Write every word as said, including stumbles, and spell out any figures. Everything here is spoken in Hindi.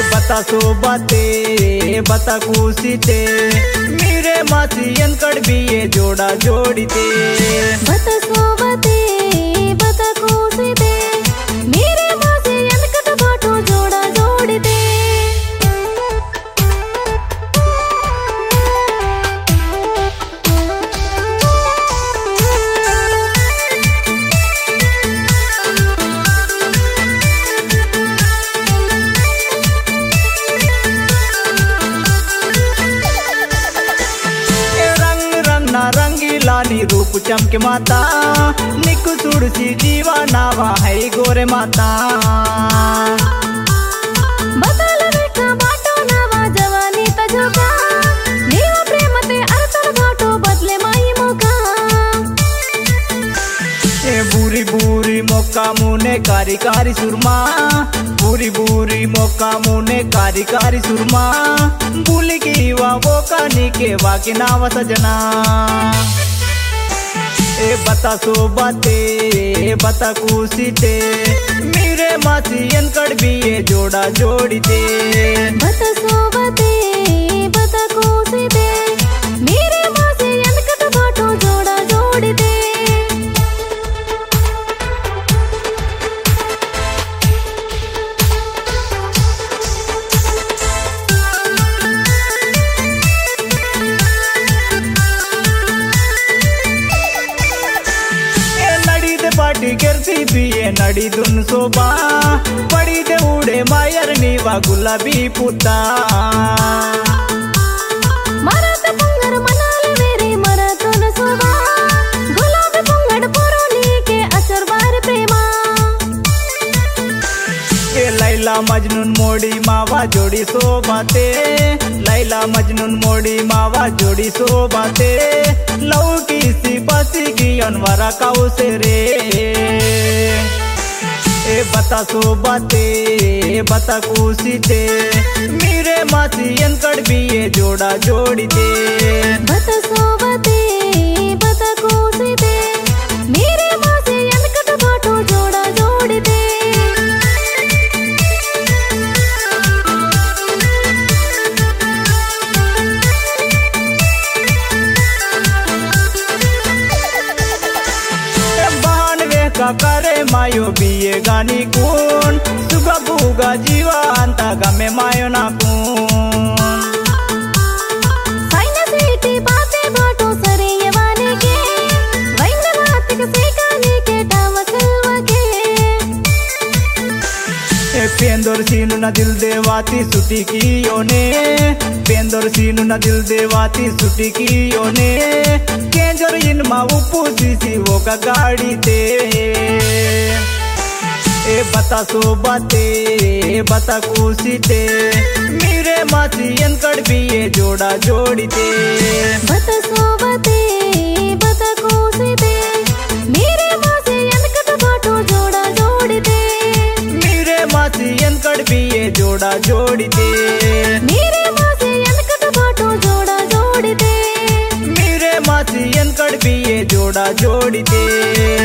बता सो बाते बता कुसीते मेरे मासियन कड़ भी ये जोड़ा जोड़ीते बता सो बाते बता कुसीते मेरे मासियन कड़ बाटो जोड़ा जोड़ीते नी रूप चमके माता निकु सुड़सी जीवा नावा है गोरे माता बदल देखा बाटो नावा जवानी तजुका नीवा प्रेमते अर्थल बाटो बदले माई मोका ए बुरी बुरी मोका मुने कारी कारी सुरमा बुरी बुरी मोका मुने कारी कारी सुरमा भूल की वा वो कानी के वाके नावा सजना ए बता सो बाते बता कुसीते मेरे मासियन कड़ भी ये जोड़ा जोड़ीते बता सो बाते बता कुसीते मेरे मासियन कड़ बाटो जोड़ा जोड़ीते पार्टी करती भी ये नड़ी दुन सोबा पड़ी दे उड़े मायर नीवा गुलाबी पुता मरा तो पंगर मनाले मेरी मरा तो न सोबा गुलाबी पंगड़ पुरोनी के अचर बार प्रेमा ए लैला मजनून मोड़ी मावा जोड़ी सोबाते लैला मजनून मोड़ी मावा जोड़ी सोबाते लव की सी बसी की अनवरा काऊ से रे ए बता सो बाते बता कुसीते मेरे मासियन कड़ भी ये जोड़ा जोड़ीते बता सो बाते बता कुसीते मेरे मासियन कड़ बाटो जोड़ा जोड़ीते का करे मायो बिये गानी कून सुगा बुगा जीवा अंता गमे मायो ना कून साइना सीटी बाते बाटो सरे ये वाने के वैंग बात के सेकाने के डावा सिलवा के ए पेंदोर सीनु ना दिल देवाती सुटी की योने पेंदोर सीनु ना दिल देवाती सुटी की योने केंजर इन मा उपू सीसी वो का गाड़ी ते ए बता सो बाते बता कुसीते मेरे मासियन कड़ भी ये जोड़ा जोड़ीते बता सो बाते बता कुसीते मेरे मासियन कड़ बाटो जोड़ा जोड़ीते मेरे मासियन कड़ भी ये जोड़ा जोड़ीते मेरे मासियन कड़ बाटो जोड़ा जोड़ीते मेरे मासियन कड़ भी ये जोड़ा जोड़ीते।